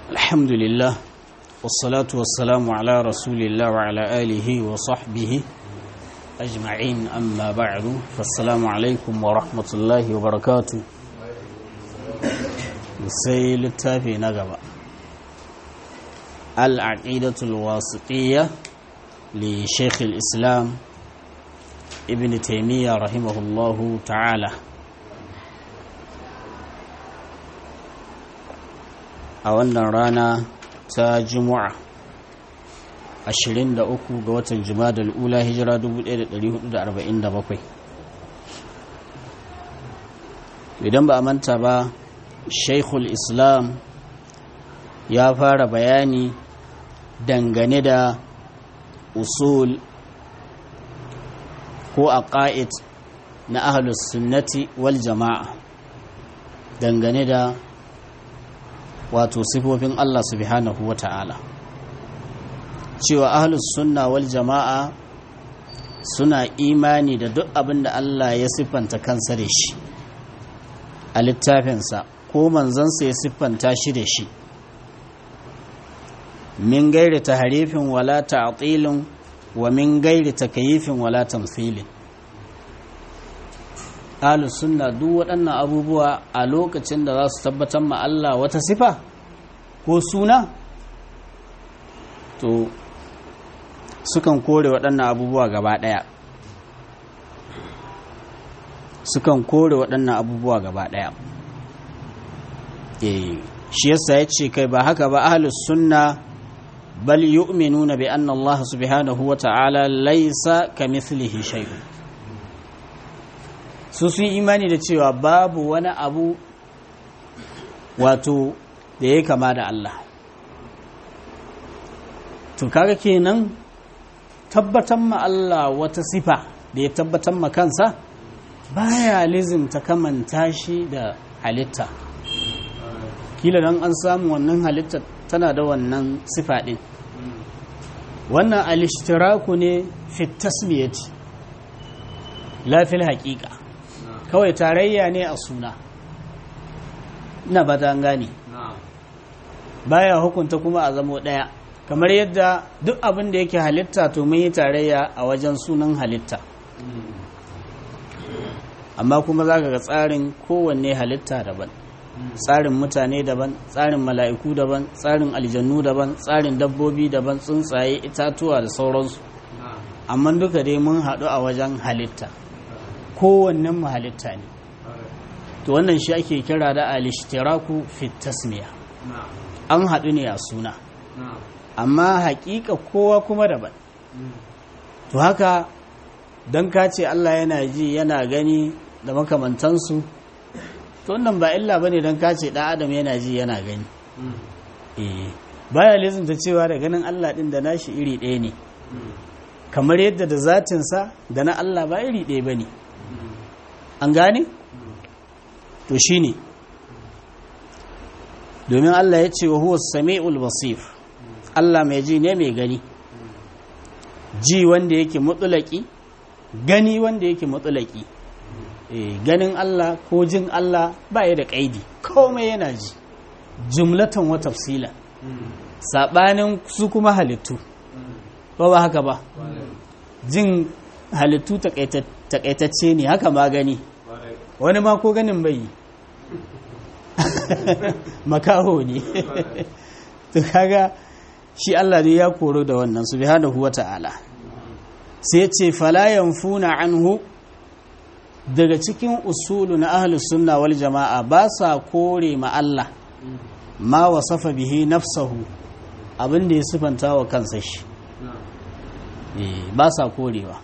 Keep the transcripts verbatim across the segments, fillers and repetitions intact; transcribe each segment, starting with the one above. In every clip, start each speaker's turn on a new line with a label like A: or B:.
A: الحمد لله والصلاة والسلام على رسول الله وعلى آله وصحبه أجمعين أما بعد فالسلام عليكم ورحمة الله وبركاته سيل التافي نقبة العقيدة الواسطية لشيخ الإسلام ابن تيمية رحمه الله تعالى a wannan rana ta juma'a ashirin da uku ga watan jumadal ula hijira dubu ɗaya da ɗari hudu da arba'in da bakwai. Idan ba a manta ba, shaikhul islam ya fara bayani dangane da usul ko aqaid na ahlus sunnati wal jama'a dangane da wato sifofin Allah subhanahu wa ta'ala, cewa ahlus sunna wal jama'a suna imani da duk abin da Allah ya siffanta kansa da shi a littafinsa ko manzansa ya siffanta shi da shi min gairi taharifin wala ta'tilin wa min gairi takyifin wala tamthilin. ahlus sunna duk waɗannan abubuwa a lokacin da za su tabbatar ma Allah wata sifa ko suna to sukan kore waɗannan abubuwa gaba ɗaya sukan kore waɗannan abubuwa gaba ɗaya eh shi yasa yace kai ba haka ba ahlus sunna bal yu'minuna bi anna Allah subhanahu wa ta'ala laysa kamithlihi shay'un. su sun imani da cewa babu wani abu wato da ya kama da Allah. To kaga kenan tabbatar ma Allah wata sifa da ya tabbatar ma kansa baya lizinta kamanta shi da halitta. Kila dan an samu wannan halitta tana da wannan sifa din. Wannan al-ishtiraku ne fi tasmiyati la fil haqiqa. Kawai tarayya ne a suna, ina ba ta gane baya hukunta kuma a zamo ɗaya, kamar yadda duk abin da yake halitta to mun yi tarayya a wajen sunan halitta, amma kuma za ka ga tsarin kowanne halitta daban, tsarin mutane daban, tsarin mala'iku daban, tsarin aljannu daban, tsarin dabbobi daban, tsuntsaye, itatuwa da sauransu, amma duka dai mun haɗu a wajen halitta, kowannen mu halitta ne. To wannan shi ake kira da al-ishtiraku fi tasmiya, an haɗu ne a suna, amma haƙiƙa kowa kuma daban. To haka don ka ce Allah yana ji yana gani da makamantansu, to wannan ba illa bane don ka ce ɗan adam yana ji yana gani. eh baya lizinta cewa da ganin Allah ɗin da nashi iri ɗaya ne, kamar yadda da zatinsa da na Allah ba iri ɗaya bane. An gane? To shi ne, domin Allah ya ce wa huwa sami'ul basir, Allah mai ji ne mai gani, ji wanda yake mutulaki, gani wanda yake mutulaki. E, ganin Allah ko jin Allah ba ya da ƙaidi, komai yana ji, jumlatan wa tafsila, saɓanin su kuma halittu, ba ba haka ba, jin halittu takaitacce ne, haka ma gani wani ma ko ganin bai makaho ne. To kaga shi Allah ne ya koro da wannan subhanahu wata'ala, sai ce fala yanfuna anhu. Daga cikin usulu na ahlus sunna wal jama'a ba sa kore ma Allah ma wasafa bihi nafsahu, abinda ya sifanta wa kansa shi, ba sa korewa.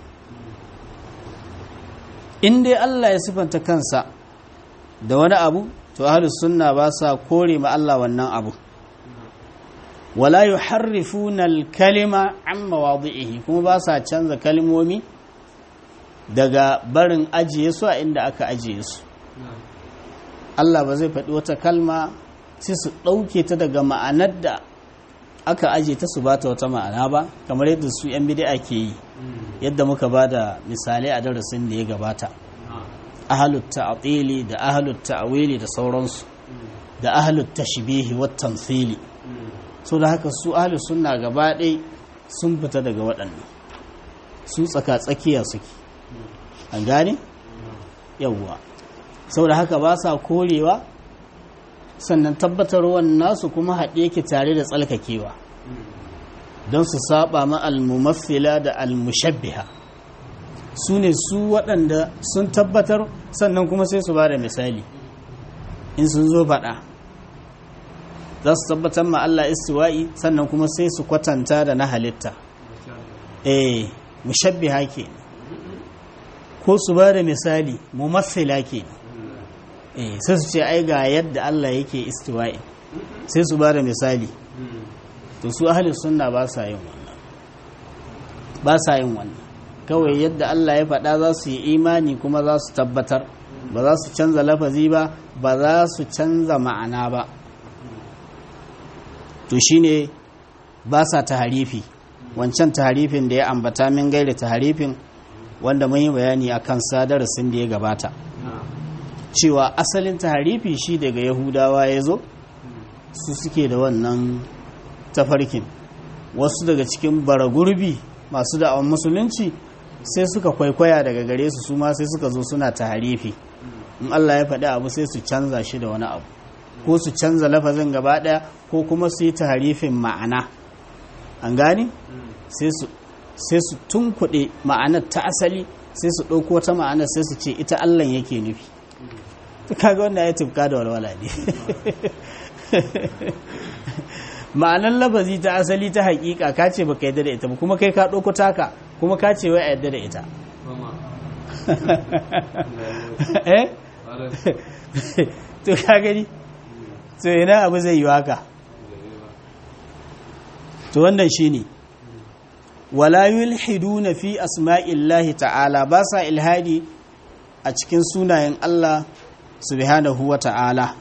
A: In dai Allah ya sifanta kansa da wani abu, to ahlus sunna ba sa kore ma Allah wannan abu. Wala yuharrifuna al-kalima an mawadhihi, kuma ba sa canza kalmomi daga barin ajiye su a inda aka ajiye su. Allah ba zai faɗi wata kalma sai su ɗauke ta daga ma'anar da aka ajiye ta su ba ta wata ma'ana ba, kamar yadda su 'yan bid'a ke yi, yadda muka ba da misalai a darasin da ya gabata. Ahalut ta'atili da ahalut ta'awili da sauransu, da ahalut tashbihi wat tamthili so da haka su ahli sunna gaba ɗaya sun fita daga waɗannan, su tsaka tsakiya suke, an gane yawwa. sau da haka ba sa korewa, sannan tabbatarwar nasu kuma haɗe yake tare da tsalkakewa, don su saba ma al-mumathila da al-mushabbiha. su ne su waɗanda sun tabbatar sannan kuma sai su ba da misali in sun zo faɗa, za su tabbatar ma Allah istiwa'i sannan kuma sai su kwatanta da na halitta, eh mushabbiha ke, ko su ba da misali mumathila ke, eh sai su ce ai ga yadda Allah yake istiwa'i, sai su ba da misali. to su ahli sunna ba sa yin wannan, ba sa yin wannan, kawai yadda Allah ya faɗa za su yi imani kuma za su tabbatar, ba za su canza lafazi ba, ba za su canza ma'ana ba. to shine ba sa taharifi, wancan taharifin da ya ambata min gaira taharifin wanda mun yi bayani akan sadarasin da ya gabata, cewa asalin taharifi shi daga yahudawa ya zo, su suke da wannan tafarkin. wasu daga cikin baragurbi masu da'awan musulunci sai suka kwaikwaya daga gare su, su ma sai suka zo suna taharifi, in Allah ya faɗi abu sai su canza shi da wani abu, ko su canza lafazin gaba ɗaya, ko kuma su yi taharifin ma'ana, an gane sai su tunkuɗe ma'anar ta asali, sai su ɗauko ta ma'anar sai su ce ita Allah yake nufi. kaga wanda ya tufka da walwala ne. ma'anar lafazi ta asali ta hakika ka ce baka yadda da ita ba, kuma kai ka ɗauko taka kuma ka ce wai a yadda da ita. eh to ka gani, to ina abu zai yi haka. to wannan shine wala yulhiduna fi asma'illahi ta'ala, ba sa ilhadi a cikin sunayen Allah subhanahu wa ta'ala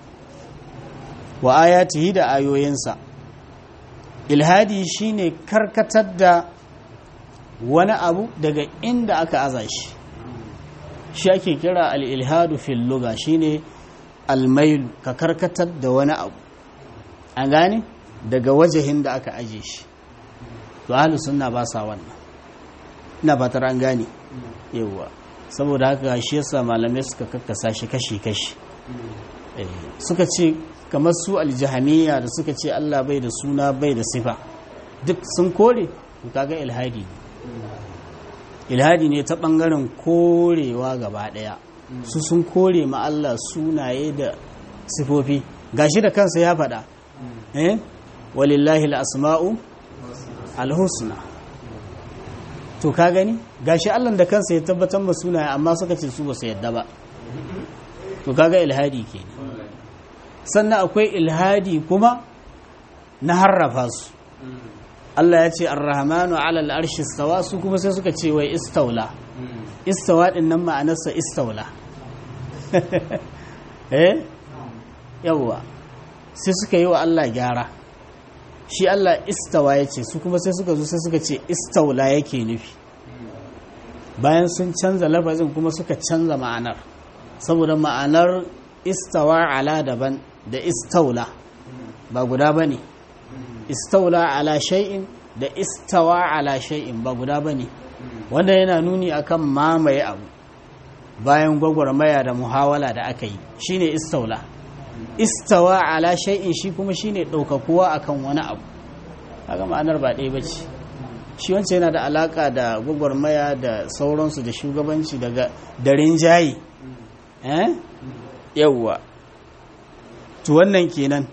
A: wa ayatihi da ayoyinsa. ilhadi shine karkatar da wani abu daga inda aka aza shi, shi ake kira al-ilhadu fil lugha, shine al-mail, ka karkatar da wani abu, an gane, daga wajahin da aka aje shi. to ahlus sunna ba sa wannan, ina fatar an gane yawa. saboda haka shi yasa malamai suka kakkasa shi kashi-kashi, suka ce kamar su aljahamiya da suka ce Allah bai da suna bai da sifa, duk sun kore, to kaga ilhadi ne. ilhadi ne ta bangaren korewa gaba daya, su sun kore ma Allah sunaye da sifofi, gashi da kansa ya faɗa, eh walillahi al-asma'u al-husna. to ka gani gashi Allah da kansa ya tabbatar ma sunaye, amma suka ce su ba su yadda ba, to kaga ilhadi kenan. sannan akwai ilhadi kuma na harrafa su. Allah ya ce ar-rahmanu ala al-arshi istawa, su kuma sai suka ce wai istaula. istawa din nan ma'anarsa istaula. eh yawwa, sai suka yi wa Allah gyara, shi Allah istawa ya ce, su kuma sai suka zo sai suka ce istaula yake nufi, bayan sun canza lafazin kuma suka canza ma'anar, saboda ma'anar istawa ala daban da istaula ba guda ba ne. istaula ala shay'in da istawa ala shay'in ba guda ba ne, wanda yana nuni akan mamaye abu bayan gwagwarmaya da muhawala da aka yi, shine istaula. istawa ala shay'in shi kuma shine ɗaukakuwa akan wani abu, haka ma'anar ba ɗaya bace. shi wancan yana da alaka da gwagwarmaya da sauransu da shugabanci daga darin jayi, eh yawwa. to wannan kenan,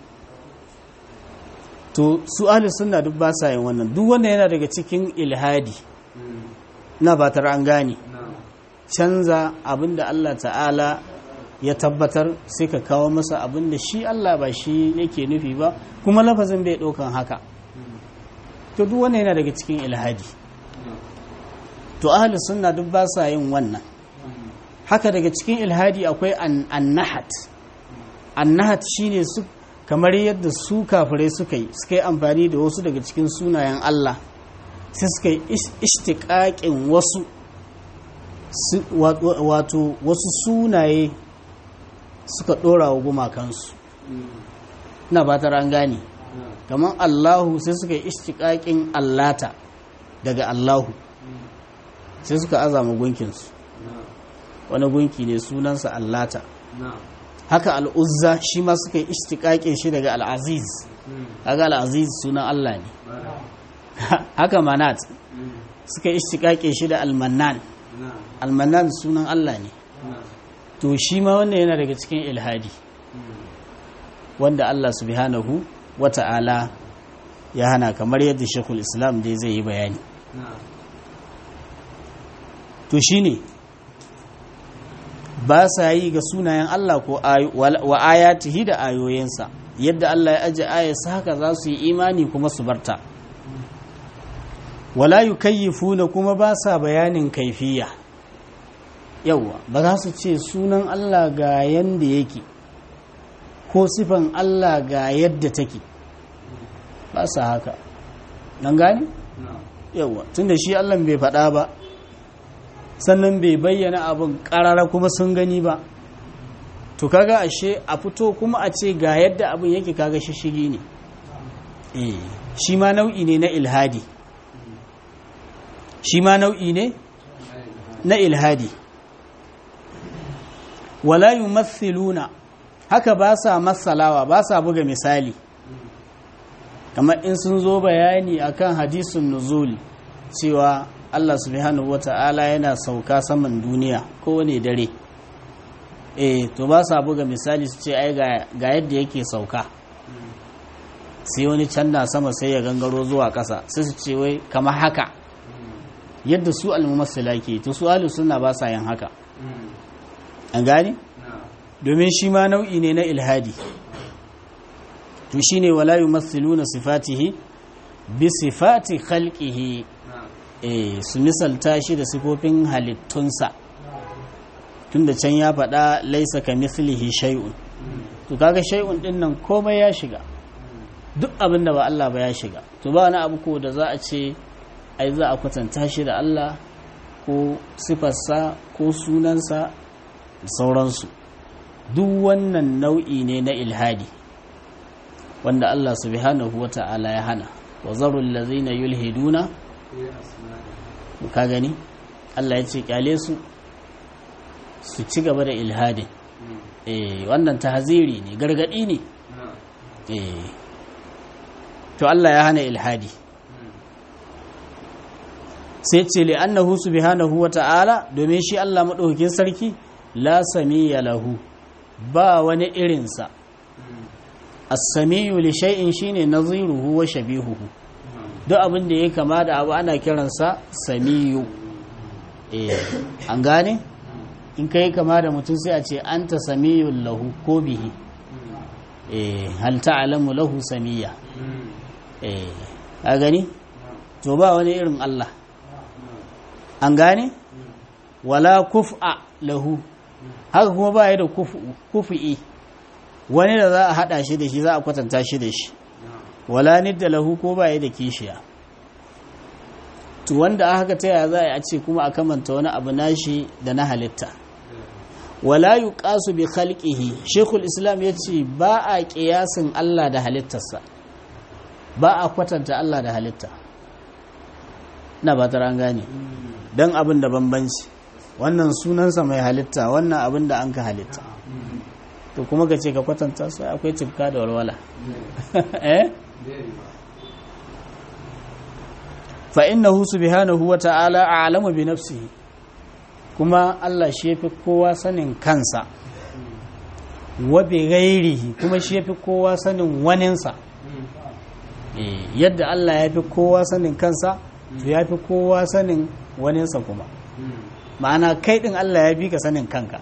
A: to su ahli sunna duk ba sa yin wannan, duk wanda yana daga cikin ilhadi, na batar an gane, canza abinda Allah ta'ala ya tabbatar sai ka kawo masa abinda shi Allah ba shi yake nufi ba, kuma lafazin bai ɗaukan haka, to duk wanda yana daga cikin ilhadi. to ahli sunna duk ba sa yin wannan. haka daga cikin ilhadi akwai annahat. annahat shine su kamar yadda su kafirai suka yi suka yi amfani da wasu daga cikin sunayen Allah, sai suka yi ishtiqaqin wasu wato wasu sunaye suka dora wa gumakansu, na ba ta an gane, kamar Allahu sai suka yi istiqaqin Allata daga Allahu sai suka azama gunkinsu wani gunki ne sunansa Allata haka al'uzza shi ma suka yi istiqaqin shi daga al'aziz haka al'aziz sunan Allah ne haka manat suka yi istiqaqin shi da al-mannan al-mannan sunan Allah ne to shi ma wannan yana daga cikin ilhadi wanda Allah subhanahu wata'ala ya hana kamar yadda Sheikhul Islam dai zai yi bayani to shine ba sa yi ga sunayen Allah ko wa ayatihi da ayoyinsa yadda Allah ya aje ayarsa haka za su yi imani kuma su barta wala yukayyifuna kuma ba sa bayanin kaifiya yawa ba za su ce sunan Allah ga yanda yake ko sifan Allah ga yadda take ba sa haka nan gani yawa tunda shi Allah bai faɗa ba sannan bai bayyana abin ƙarara kuma sun gani ba to kaga ashe a fito kuma a ce ga yadda abin yake kaga shishigi ne eh shi ma nau'i ne na ilhadi shi ma nau'i ne na ilhadi wala yumathiluna haka ba sa masalawa ba sa buga misali kamar in sun zo bayani akan hadisun nuzul cewa Allah subhanahu wata'ala yana sauka saman duniya kowane dare eh to ba sa buga misali su ce ai ga yadda yake sauka sai wani can na sama sai ya gangaro zuwa ƙasa sai su ce wai kamar haka yadda su almumassila ke to su ahlus sunna ba sa yin haka an gane domin shi ma nau'i ne na ilhadi to shine wala yumassiluna sifatihi bi sifati khalqihi eh su misalta shi da sifofin halittunsa tunda can ya faɗa laisa ka mislihi shay'un to kaga shay'un din nan komai ya shiga duk abin da ba Allah ba ya shiga to ba wani abu ko da za a ce ai za a kwatanta shi da Allah ko sifarsa ko sunansa da sauransu duk wannan nau'i ne na ilhadi wanda Allah subhanahu wata'ala ya hana wa zarul ladzina yulhiduna ka gani Allah ya ce kyale su su ci gaba da ilhadin eh wannan tahziri ne gargadi ne eh to Allah ya hana ilhadi sai ce li annahu subhanahu wata'ala domin shi Allah madaukakin sarki la samiya lahu ba wani irinsa as-samiyu li shay'in shine naziruhu wa shabihuhu duk abin da ya kama da abu ana kiransa samiyu eh an gane in kai kama da mutum sai a ce anta samiyul lahu ko bihi eh hal ta'lamu lahu samiya eh a gani to ba wani irin Allah an gane wala kuf'a lahu haka kuma ba ya da kufu'i wani da za a hada shi da shi za a kwatanta shi da shi wala nidda lahu ko ba ya da kishiya to wanda aka taya za a ce kuma a kamanta wani abu nashi da na halitta wala yuqasu bi khalqihi shaykhul islam yace ba a kiyasin Allah da halittarsa ba a kwatanta Allah da halitta na ba ta gane dan abin da bambanci wannan sunansa mai halitta wannan abin da an ka halitta to kuma ka ce ka kwatanta su akwai tufka da walwala eh fa innahu subhanahu wa ta'ala a'lamu bi nafsihi kuma Allah shi yafi kowa sanin kansa wa bi ghairihi kuma shi yafi kowa sanin waninsa eh yadda Allah yafi kowa sanin kansa to yafi kowa sanin waninsa kuma ma'ana kai din Allah ya bi ka sanin kanka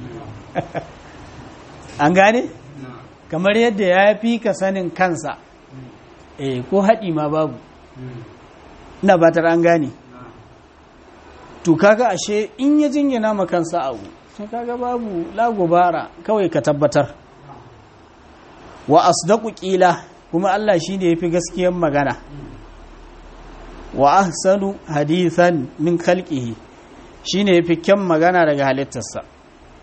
A: an gane kamar yadda ya fi ka sanin kansa eh ko haɗi ma babu ina ba an gane to kaga ashe in ya jingina ma kansa abu sai kaga babu la gubara kawai ka tabbatar wa asdaqu qila kuma Allah shine yafi gaskiyar magana wa ahsanu hadithan min khalqihi shine yafi kyan magana daga halittarsa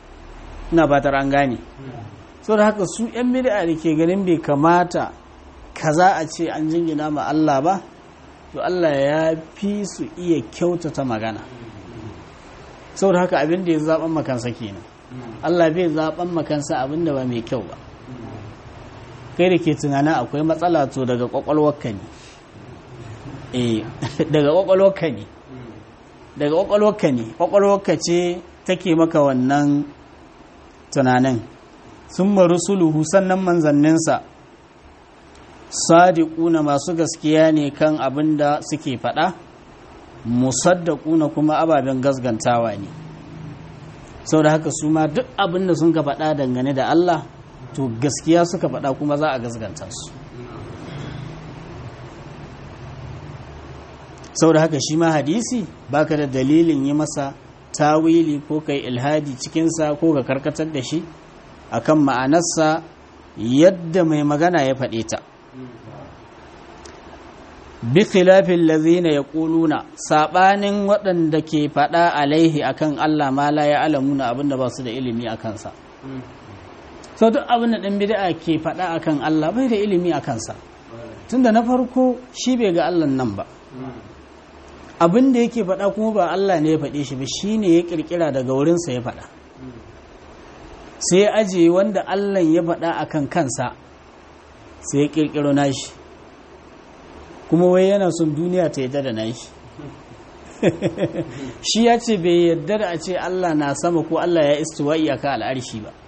A: ina fatar an gane so da haka su yan bid'a da ke ganin bai kamata kaza a ce an jingina ma Allah ba to Allah ya fi su iya kyautata magana saboda haka abin da ya zaɓan makansa kenan Allah bai zaɓan makansa abin da ba mai kyau ba kai da ke tunanin akwai matsala to daga ƙwaƙwalwarka ne eh daga ƙwaƙwalwarka ne daga ƙwaƙwalwarka ne ƙwaƙwalwarka ce take maka wannan tunanin sun marusuluhu sannan manzanninsa sadiquna masu gaskiya ne kan abin da suke faɗa musaddaquna kuma ababen gaskantawa ne saboda haka su ma duk abin da sun ka faɗa dangane da Allah to gaskiya suka faɗa kuma za a gaskanta su saboda haka shi ma hadisi baka da dalilin yi masa tawili ko kai ilhadi cikinsa ko ka karkatar da shi akan ma'anarsa yadda mai magana ya faɗe ta bi khilafin lazina ya ƙuluna saɓanin waɗanda ke faɗa alaihi akan Allah ma la ya alamuna abinda ba su da ilimi a kansa so duk abin da ɗan bid'a ke faɗa akan Allah bai da ilimi a kansa tunda na farko shi bai ga Allah nan ba abin da yake faɗa kuma ba Allah ne ya faɗe shi ba shi ne ya ƙirƙira daga wurinsa ya faɗa sai ya ajiye wanda Allah ya faɗa akan kansa sai ya ƙirƙiro nashi kuma wai yana son duniya ta yadda da nashi shi ya ce bai yadda da a ce Allah na sama ko Allah ya istiwa'i akan al'arshi ba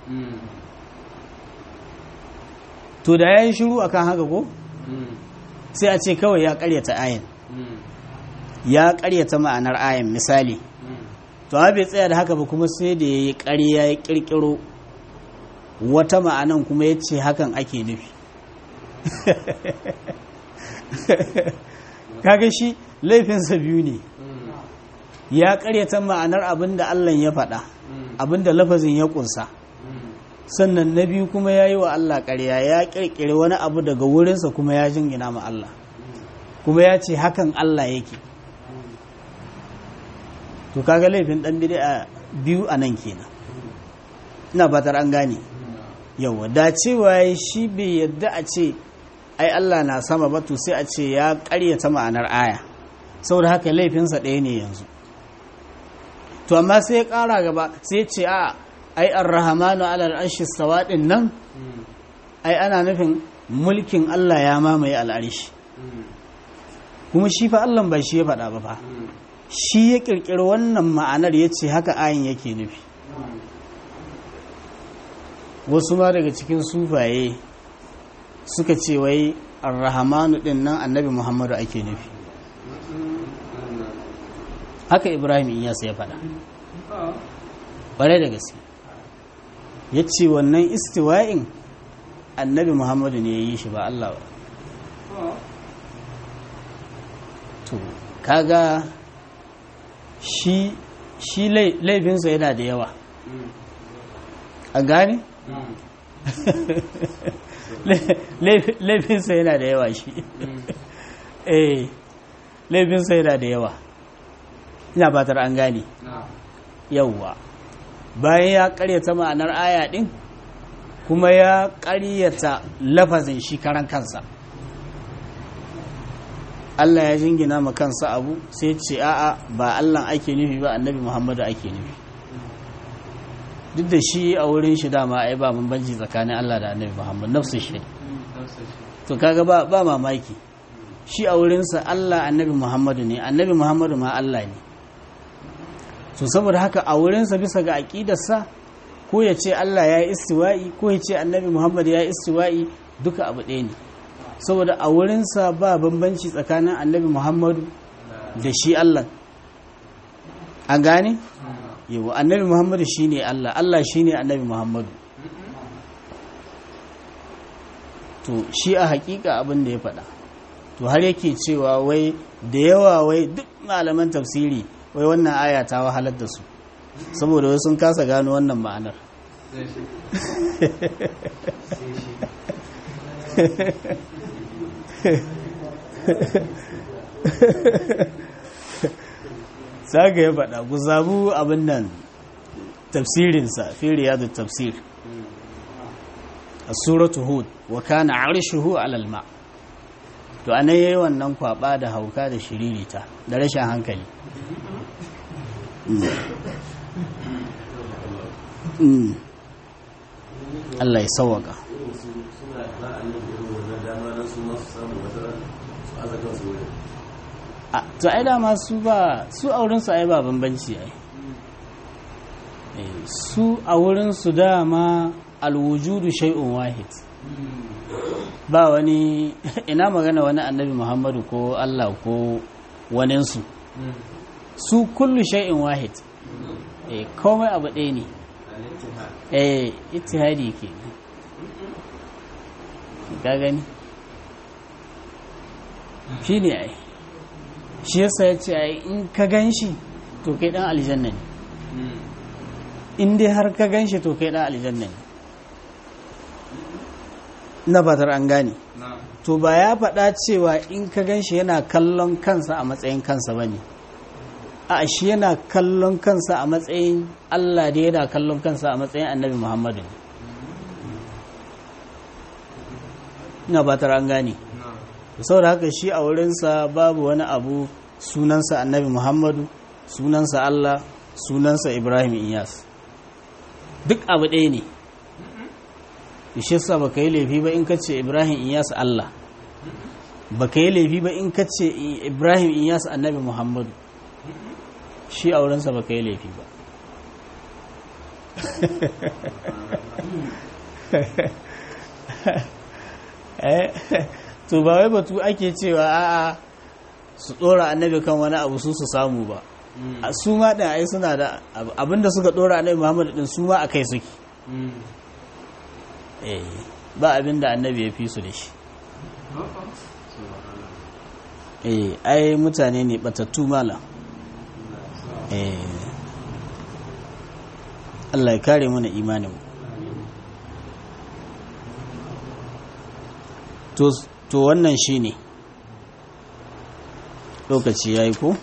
A: to da ya yi shiru akan haka ko sai a ce kawai ya ƙaryata ayin ya ƙaryata ma'anar ayin misali to ha bai tsaya da haka ba kuma sai da ya yi ƙarya ya ƙirƙiro wata ma'anan kuma ya ce hakan ake nufi kaga shi laifinsa biyu ne ya ƙaryata ma'anar abin da Allah ya faɗa abin da lafazin ya ƙunsa sannan na biyu kuma ya yi wa Allah ƙarya ya ƙirƙiri wani abu daga wurinsa kuma ya jingina ma Allah kuma ya ce hakan Allah yake to kaga laifin ɗan bid'a biyu a nan kenan ina fatar an gane yawa da cewa shi bai yadda a ce ai Allah na sama ba to sai a ce ya ƙaryata ma'anar aya saboda haka laifinsa ɗaya ne yanzu to amma sai ya ƙara gaba sai ya ce a ai ar-rahmanu ala al-arshi stawa din nan ai ana nufin mulkin Allah ya mamaye al'arshi kuma shi fa Allah ba shi ya faɗa ba fa shi ya ƙirƙiri wannan ma'anar ya ce haka ayin yake nufi wasu ma daga cikin sufaye suka ce wai ar-rahmanu din nan annabi Muhammadu ake nufi haka Ibrahim Iyas ya faɗa ƙwarai da gaske ya ce wannan istiwa'in annabi Muhammadu ne ya yi shi ba Allah ba to kaga shi shi laifinsa yana da yawa a gane? laifinsa yana da yawa shi eh laifinsa yana da yawa ina fatar an gane yawwa bayan ya karyata ma'anar aya din kuma ya karyata lafazin shi karan kansa Allah ya jingina ma kansa abu sai ce a'a ba Allah ake nufi ba annabi Muhammadu ake nufi duk da shi a wurin shi dama ai ba bambanci tsakanin Allah da annabi Muhammad nafsu shi to kaga ba ba mamaki shi a wurinsa Allah annabi Muhammadu ne annabi Muhammadu ma Allah ne to saboda haka a wurinsa bisa ga aqidarsa ko ya ce Allah ya yi istiwa'i ko ya ce annabi Muhammad ya yi istiwa'i duka abu ɗaya ne saboda a wurinsa ba bambanci tsakanin annabi Muhammadu da shi Allah an gane yawa annabi Muhammadu shine Allah Allah shine annabi Muhammadu to shi a hakika abin da ya faɗa to har yake cewa wai da yawa wai duk malaman tafsiri wai wannan aya ta wahalar da su saboda wai sun kasa gano wannan ma'anar saka ya faɗa ku zabu abin nan tafsirinsa fi riyadu tafsir a suratu hud wa kana arshuhu alal ma to anan yayi wannan kwaba da hauka da shiririta da rashin hankali Allah ya sawaka to ai dama su ba su aurensu ai ba bambanci ai su a wurinsu dama alwujudu shay'un wahid ba wani ina magana wani annabi Muhammadu ko Allah ko waninsu su kullu shay'in wahid eh komai abu ɗaya ne eh ittihadi ke ka gani shi ne ai shi yasa ya ce ai in ka gan shi to kai dan aljanna ne in dai har ka gan shi to kai dan aljanna ne na batar an gane to ba ya faɗa cewa in ka gan shi yana kallon kansa a matsayin kansa ba ne a shi yana kallon kansa a matsayin Allah da yana kallon kansa a matsayin annabi Muhammadu ne na batar an gane saboda haka shi a wurinsa babu wani abu sunansa annabi Muhammadu sunansa Allah sunansa Ibrahim Iyas duk abu ɗaya ne shi yasa baka yi laifi ba in kace Ibrahim Iyas Allah baka yi laifi ba in kace Ibrahim Iyas annabi Muhammadu shi a wurinsa baka yi laifi ba to ba wai batu ake cewa a'a su dora annabi kan wani abu su su samu ba su ma din ai suna da abinda suka dora annabi Muhammad din su ma akai suke eh ba abinda annabi ya fi su da shi eh ai mutane ne batattu mala eh Allah ya kare mana imanin to to wannan shine lokaci yayi ko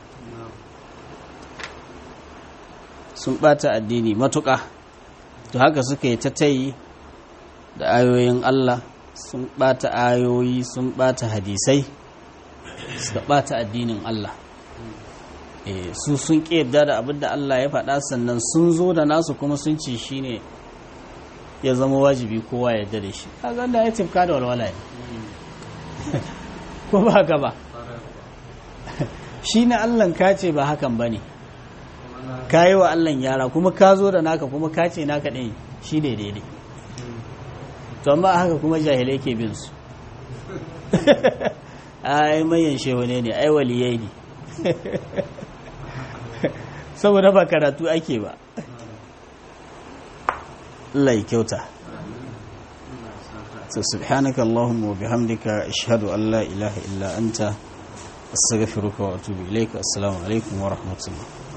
A: sun bata addini matuƙa to haka suka yi ta tayi da ayoyin Allah sun bata ayoyi sun bata hadisai suka bata addinin Allah eh su sun ƙiyarda da abin da Allah ya faɗa sannan sun zo da nasu kuma sun ce shine ya zama wajibi kowa ya yarda da shi kaga da ya tifka da walwala ne ko ba haka ba shi na Allah ka ce ba hakan ba ne ka yi wa Allah yara kuma ka zo da naka kuma ka ce naka ɗin shi ne daidai to amma haka kuma jahilai ke bin su ai mayan shehu ne ne ai waliyai ne saboda ba karatu ake ba Allah ya kyauta subhanaka allahumma wa bihamdika ashhadu an la ilaha illa anta astaghfiruka wa atubu ilayka assalamu alaikum wa rahmatullah